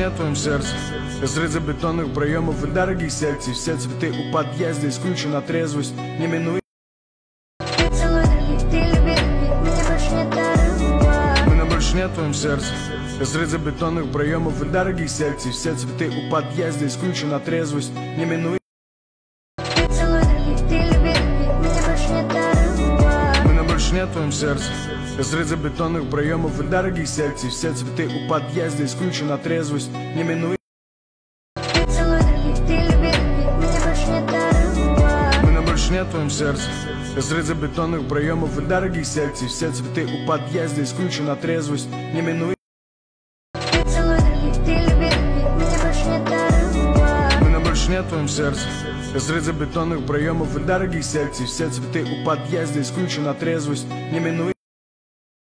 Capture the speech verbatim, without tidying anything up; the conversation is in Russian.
нет в твоем сердце. Разрыв бетонных проемов и дорогих секций. Все цветы у подъезда, исключена трезвость. Не минуй. Меня больше нет в твоем сердце. Разрыв бетонных проемов и дорогих секций. Все цветы у подъезда, исключена трезвость. Не минуй. Меня больше нет в твоем сердце. Разрыв бетонных проемов и дорогих секций. Все цветы у подъезда, исключена трезвость. Не минуй. Меня больше нет в твоем сердце. Разрыв бетонных проемов и дорогих секций. Все цветы у подъезда, исключена трезвость. Не минуй. Меня больше нет в твоем сердце. Разрыв бетонных проемов и дорогих секций. Все цветы у подъезда, исключена трезвость. Не минуй.